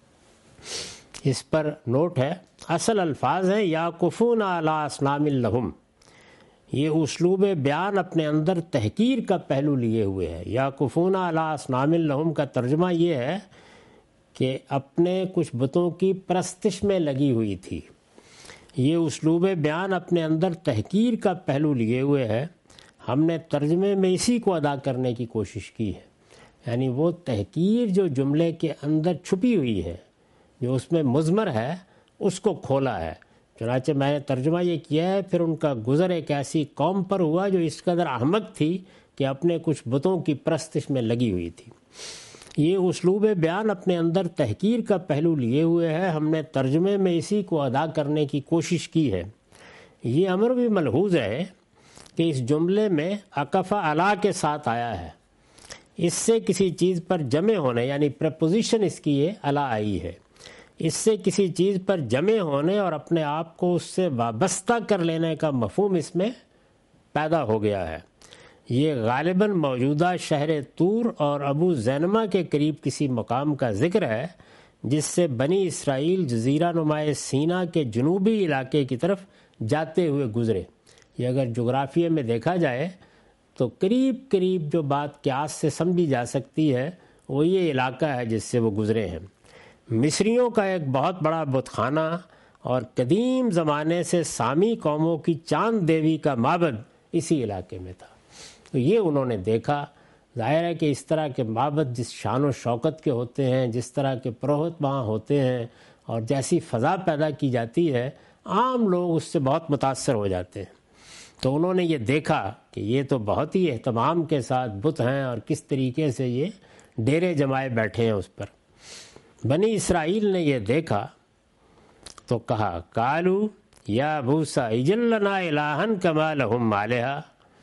اس پر نوٹ ہے، اصل الفاظ ہیں یعکفون علی اصنام لہم، یہ اسلوب بیان اپنے اندر تحقیر کا پہلو لیے ہوئے ہے۔ یعکفون علی اصنام لہم کا ترجمہ یہ ہے کہ اپنے کچھ بتوں کی پرستش میں لگی ہوئی تھی۔ یہ اسلوب بیان اپنے اندر تحقیر کا پہلو لیے ہوئے ہے۔ ہم نے ترجمے میں اسی کو ادا کرنے کی کوشش کی ہے، یعنی وہ تحقیر جو جملے کے اندر چھپی ہوئی ہے، جو اس میں مضمر ہے، اس کو کھولا ہے۔ چنانچہ میں نے ترجمہ یہ کیا ہے، پھر ان کا گزر ایک ایسی قوم پر ہوا جو اس قدر احمق تھی کہ اپنے کچھ بتوں کی پرستش میں لگی ہوئی تھی۔ یہ اسلوب بیان اپنے اندر تحقیر کا پہلو لیے ہوئے ہے۔ ہم نے ترجمے میں اسی کو ادا کرنے کی کوشش کی ہے۔ یہ امر بھی ملحوظ ہے کہ اس جملے میں عکف علی کے ساتھ آیا ہے، اس سے کسی چیز پر جمع ہونے، یعنی پریپوزیشن اس کی یہ علی آئی ہے، اس سے کسی چیز پر جمع ہونے اور اپنے آپ کو اس سے وابستہ کر لینے کا مفہوم اس میں پیدا ہو گیا ہے۔ یہ غالباً موجودہ شہر طور اور ابو زینمہ کے قریب کسی مقام کا ذکر ہے جس سے بنی اسرائیل جزیرہ نما سینا کے جنوبی علاقے کی طرف جاتے ہوئے گزرے۔ یہ اگر جغرافیے میں دیکھا جائے تو قریب قریب جو بات قیاس سے سمجھی جا سکتی ہے وہ یہ علاقہ ہے جس سے وہ گزرے ہیں۔ مصریوں کا ایک بہت بڑا بت خانہ اور قدیم زمانے سے سامی قوموں کی چاند دیوی کا معبد اسی علاقے میں تھا، تو یہ انہوں نے دیکھا۔ ظاہر ہے کہ اس طرح کے معبد جس شان و شوکت کے ہوتے ہیں، جس طرح کے پروہت وہاں ہوتے ہیں اور جیسی فضا پیدا کی جاتی ہے، عام لوگ اس سے بہت متاثر ہو جاتے ہیں۔ تو انہوں نے یہ دیکھا کہ یہ تو بہت ہی اہتمام کے ساتھ بت ہیں اور کس طریقے سے یہ ڈیرے جمائے بیٹھے ہیں اس پر۔ بنی اسرائیل نے یہ دیکھا تو کہا، قالو یا موسیٰ اجعل لنا الہا کما لہم آلہہ۔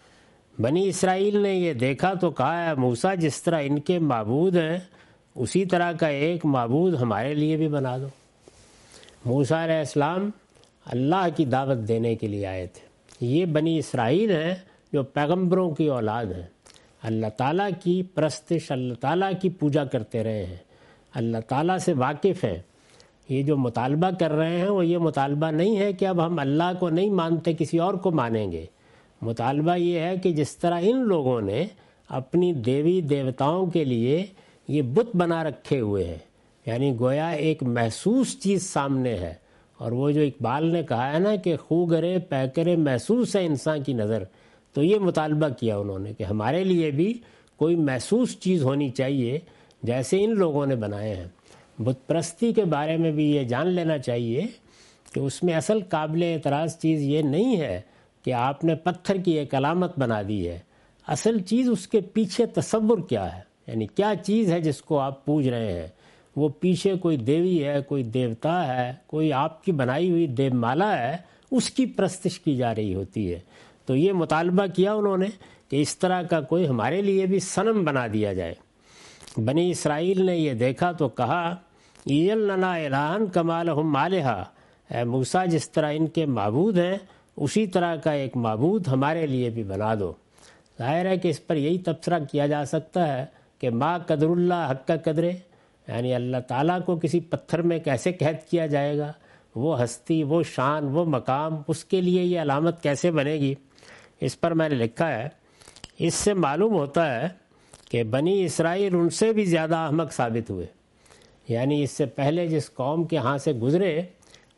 بنی اسرائیل نے یہ دیکھا تو کہا، اے موسیٰ جس طرح ان کے معبود ہیں اسی طرح کا ایک معبود ہمارے لیے بھی بنا دو۔ موسیٰ علیہ السلام اللہ کی دعوت دینے کے لیے آئے تھے۔ یہ بنی اسرائیل ہیں جو پیغمبروں کی اولاد ہیں، اللہ تعالیٰ کی پرستش، اللہ تعالیٰ کی پوجا کرتے رہے ہیں، اللہ تعالیٰ سے واقف ہیں۔ یہ جو مطالبہ کر رہے ہیں وہ یہ مطالبہ نہیں ہے کہ اب ہم اللہ کو نہیں مانتے کسی اور کو مانیں گے۔ مطالبہ یہ ہے کہ جس طرح ان لوگوں نے اپنی دیوی دیوتاؤں کے لیے یہ بت بنا رکھے ہوئے ہیں، یعنی گویا ایک محسوس چیز سامنے ہے، اور وہ جو اقبال نے کہا ہے نا کہ خو گرے پے کرے محسوس ہے انسان کی نظر، تو یہ مطالبہ کیا انہوں نے کہ ہمارے لیے بھی کوئی محسوس چیز ہونی چاہیے جیسے ان لوگوں نے بنائے ہیں۔ بت پرستی کے بارے میں بھی یہ جان لینا چاہیے کہ اس میں اصل قابل اعتراض چیز یہ نہیں ہے کہ آپ نے پتھر کی ایک علامت بنا دی ہے، اصل چیز اس کے پیچھے تصور کیا ہے، یعنی کیا چیز ہے جس کو آپ پوج رہے ہیں۔ وہ پیچھے کوئی دیوی ہے، کوئی دیوتا ہے، کوئی آپ کی بنائی ہوئی دیو مالا ہے، اس کی پرستش کی جا رہی ہوتی ہے۔ تو یہ مطالبہ کیا انہوں نے کہ اس طرح کا کوئی ہمارے لیے بھی صنم بنا دیا جائے۔ بنی اسرائیل نے یہ دیکھا تو کہا، اجعل لنا الہا کما لہم آلہہ، اے موسیٰ جس طرح ان کے معبود ہیں اسی طرح کا ایک معبود ہمارے لیے بھی بنا دو۔ ظاہر ہے کہ اس پر یہی تبصرہ کیا جا سکتا ہے کہ ما قدر اللہ حق کا قدرے، یعنی اللہ تعالیٰ کو کسی پتھر میں کیسے قید کیا جائے گا، وہ ہستی، وہ شان، وہ مقام، اس کے لیے یہ علامت کیسے بنے گی۔ اس پر میں نے لکھا ہے، اس سے معلوم ہوتا ہے کہ بنی اسرائیل ان سے بھی زیادہ احمق ثابت ہوئے، یعنی اس سے پہلے جس قوم کے ہاں سے گزرے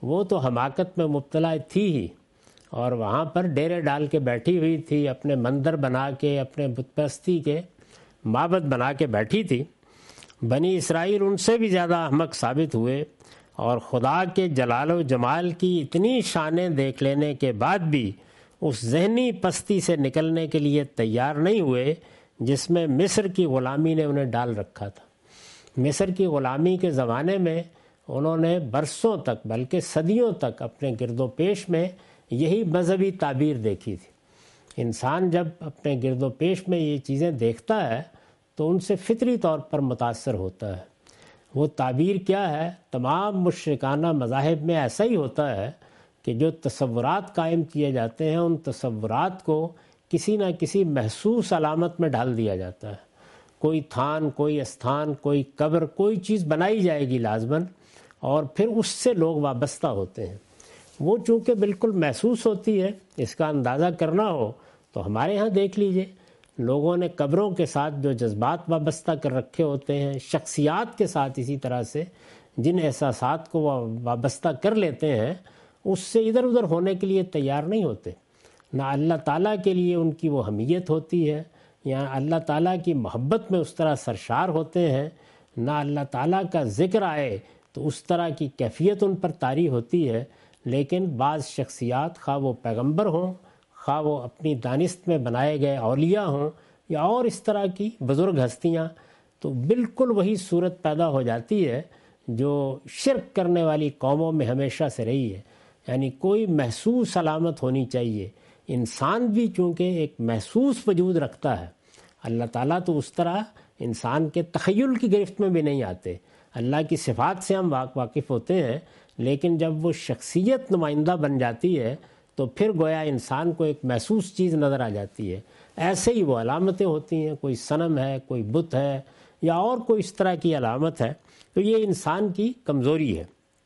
وہ تو حماقت میں مبتلا تھی ہی، اور وہاں پر ڈیرے ڈال کے بیٹھی ہوئی تھی، اپنے مندر بنا کے، اپنے بت پرستی کے معبد بنا کے بیٹھی تھی۔ بنی اسرائیل ان سے بھی زیادہ احمق ثابت ہوئے، اور خدا کے جلال و جمال کی اتنی شانیں دیکھ لینے کے بعد بھی اس ذہنی پستی سے نکلنے کے لیے تیار نہیں ہوئے جس میں مصر کی غلامی نے انہیں ڈال رکھا تھا۔ مصر کی غلامی کے زمانے میں انہوں نے برسوں تک بلکہ صدیوں تک اپنے گرد و پیش میں یہی مذہبی تعبیر دیکھی تھی۔ انسان جب اپنے گرد و پیش میں یہ چیزیں دیکھتا ہے تو ان سے فطری طور پر متاثر ہوتا ہے۔ وہ تعبیر کیا ہے؟ تمام مشرکانہ مذاہب میں ایسا ہی ہوتا ہے کہ جو تصورات قائم کیے جاتے ہیں ان تصورات کو کسی نہ کسی محسوس علامت میں ڈال دیا جاتا ہے۔ کوئی تھان، کوئی استھان، کوئی قبر، کوئی چیز بنائی جائے گی لازماً، اور پھر اس سے لوگ وابستہ ہوتے ہیں۔ وہ چونکہ بالکل محسوس ہوتی ہے، اس کا اندازہ کرنا ہو تو ہمارے ہاں دیکھ لیجئے، لوگوں نے قبروں کے ساتھ جو جذبات وابستہ کر رکھے ہوتے ہیں، شخصیات کے ساتھ اسی طرح سے جن احساسات کو وہ وابستہ کر لیتے ہیں، اس سے ادھر ادھر ہونے کے لیے تیار نہیں ہوتے۔ نہ اللہ تعالیٰ کے لیے ان کی وہ حمیت ہوتی ہے، یا اللہ تعالیٰ کی محبت میں اس طرح سرشار ہوتے ہیں، نہ اللہ تعالیٰ کا ذکر آئے تو اس طرح کی کیفیت ان پر طاری ہوتی ہے۔ لیکن بعض شخصیات، خواہ وہ پیغمبر ہوں، خواہ وہ اپنی دانست میں بنائے گئے اولیاء ہوں، یا اور اس طرح کی بزرگ ہستیاں، تو بالکل وہی صورت پیدا ہو جاتی ہے جو شرک کرنے والی قوموں میں ہمیشہ سے رہی ہے۔ یعنی کوئی محسوس علامت ہونی چاہیے۔ انسان بھی چونکہ ایک محسوس وجود رکھتا ہے، اللہ تعالیٰ تو اس طرح انسان کے تخیل کی گرفت میں بھی نہیں آتے۔ اللہ کی صفات سے ہم واقف ہوتے ہیں، لیکن جب وہ شخصیت نمائندہ بن جاتی ہے تو پھر گویا انسان کو ایک محسوس چیز نظر آ جاتی ہے۔ ایسے ہی وہ علامتیں ہوتی ہیں، کوئی صنم ہے، کوئی بت ہے، یا اور کوئی اس طرح کی علامت ہے، تو یہ انسان کی کمزوری ہے۔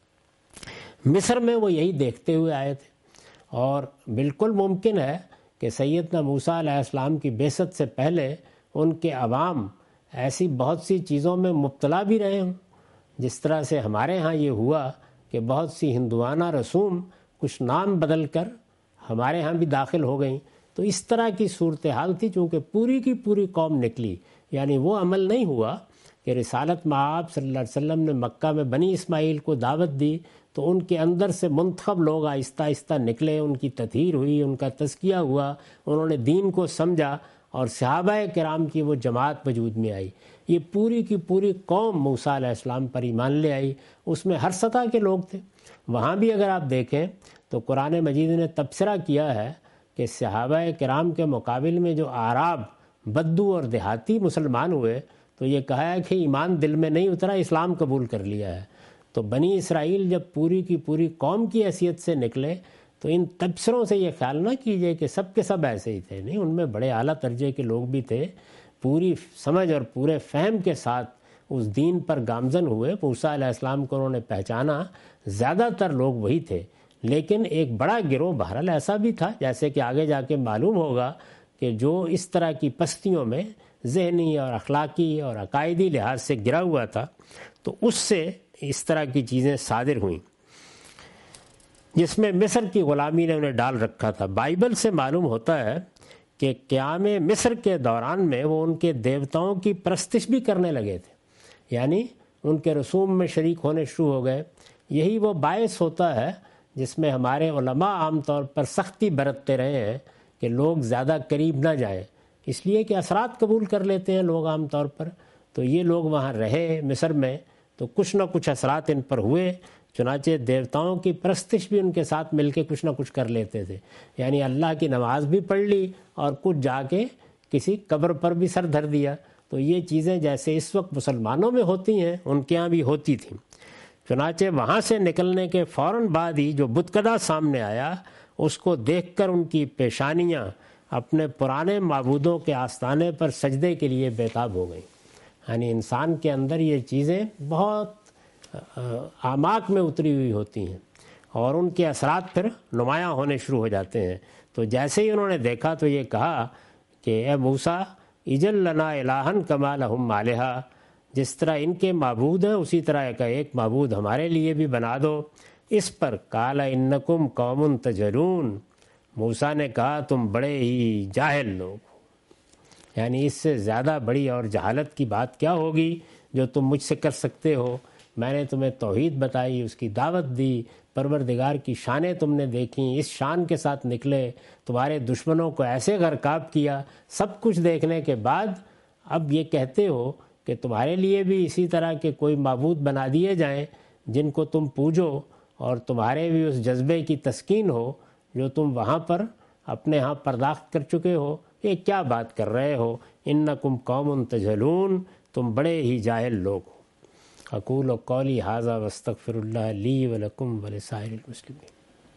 مصر میں وہ یہی دیکھتے ہوئے آئے تھے، اور بالکل ممکن ہے کہ سیدنا موسیٰ علیہ السلام کی بعثت سے پہلے ان کے عوام ایسی بہت سی چیزوں میں مبتلا بھی رہے ہوں، جس طرح سے ہمارے ہاں یہ ہوا کہ بہت سی ہندوانہ رسوم کچھ نام بدل کر ہمارے ہاں بھی داخل ہو گئیں۔ تو اس طرح کی صورتحال تھی، چونکہ پوری کی پوری قوم نکلی، یعنی وہ عمل نہیں ہوا کہ رسالت مآب صلی اللہ علیہ وسلم نے مکہ میں بنی اسماعیل کو دعوت دی تو ان کے اندر سے منتخب لوگ آہستہ آہستہ نکلے، ان کی تطہیر ہوئی، ان کا تزکیہ ہوا، انہوں نے دین کو سمجھا، اور صحابہ کرام کی وہ جماعت وجود میں آئی۔ یہ پوری کی پوری قوم موسیٰ علیہ السلام پر ایمان لے آئی، اس میں ہر سطح کے لوگ تھے۔ وہاں بھی اگر آپ دیکھیں تو قرآن مجید نے تبصرہ کیا ہے کہ صحابہ کرام کے مقابل میں جو اعراب، بدو اور دیہاتی مسلمان ہوئے، تو یہ کہا ہے کہ ایمان دل میں نہیں اترا، اسلام قبول کر لیا ہے۔ تو بنی اسرائیل جب پوری کی پوری قوم کی حیثیت سے نکلے تو ان تبصروں سے یہ خیال نہ کیجئے کہ سب کے سب ایسے ہی تھے، نہیں، ان میں بڑے اعلیٰ درجے کے لوگ بھی تھے، پوری سمجھ اور پورے فہم کے ساتھ اس دین پر گامزن ہوئے، موسیٰ علیہ السلام کو انہوں نے پہچانا، زیادہ تر لوگ وہی تھے۔ لیکن ایک بڑا گروہ بہرحال ایسا بھی تھا، جیسے کہ آگے جا کے معلوم ہوگا، کہ جو اس طرح کی پستیوں میں ذہنی اور اخلاقی اور عقائدی لحاظ سے گرا ہوا تھا، تو اس سے اس طرح کی چیزیں صادر ہوئیں، جس میں مصر کی غلامی نے انہیں ڈال رکھا تھا۔ بائبل سے معلوم ہوتا ہے کہ قیام مصر کے دوران میں وہ ان کے دیوتاؤں کی پرستش بھی کرنے لگے تھے، یعنی ان کے رسوم میں شریک ہونے شروع ہو گئے۔ یہی وہ باعث ہوتا ہے جس میں ہمارے علماء عام طور پر سختی برتتے رہے ہیں کہ لوگ زیادہ قریب نہ جائیں، اس لیے کہ اثرات قبول کر لیتے ہیں لوگ عام طور پر۔ تو یہ لوگ وہاں رہے مصر میں تو کچھ نہ کچھ اثرات ان پر ہوئے، چنانچہ دیوتاؤں کی پرستش بھی ان کے ساتھ مل کے کچھ نہ کچھ کر لیتے تھے، یعنی اللہ کی نماز بھی پڑھ لی اور کچھ جا کے کسی قبر پر بھی سر دھر دیا۔ تو یہ چیزیں جیسے اس وقت مسلمانوں میں ہوتی ہیں، ان کے ہاں بھی ہوتی تھیں۔ چنانچہ وہاں سے نکلنے کے فوراً بعد ہی جو بتکدہ سامنے آیا، اس کو دیکھ کر ان کی پیشانیاں اپنے پرانے معبودوں کے آستانے پر سجدے کے لیے بےتاب ہو گئیں۔ یعنی انسان کے اندر یہ چیزیں بہت اعماق میں اتری ہوئی ہوتی ہیں، اور ان کے اثرات پھر نمایاں ہونے شروع ہو جاتے ہیں۔ تو جیسے ہی انہوں نے دیکھا تو یہ کہا کہ اے موسیٰ اجل لنا الہن کما لہم آلہہ، جس طرح ان کے معبود ہیں اسی طرح کا ایک معبود ہمارے لیے بھی بنا دو۔ اس پر قال انکم قوم تجہلون، موسیٰ نے کہا تم بڑے ہی جاہل لوگ ہو، یعنی اس سے زیادہ بڑی اور جہالت کی بات کیا ہوگی جو تم مجھ سے کر سکتے ہو؟ میں نے تمہیں توحید بتائی، اس کی دعوت دی، پروردگار کی شانیں تم نے دیکھیں، اس شان کے ساتھ نکلے، تمہارے دشمنوں کو ایسے غرقاب کیا، سب کچھ دیکھنے کے بعد اب یہ کہتے ہو کہ تمہارے لیے بھی اسی طرح کے کوئی معبود بنا دیے جائیں جن کو تم پوجو اور تمہارے بھی اس جذبے کی تسکین ہو جو تم وہاں پر اپنے ہاں پرداخت کر چکے ہو۔ یہ کیا بات کر رہے ہو؟ انکم قوم تجہلون، تم بڑے ہی جاہل لوگ ہو۔ اقول قولی ھذا واستغفر اللہ لی ولکم ولسائر المسلمین۔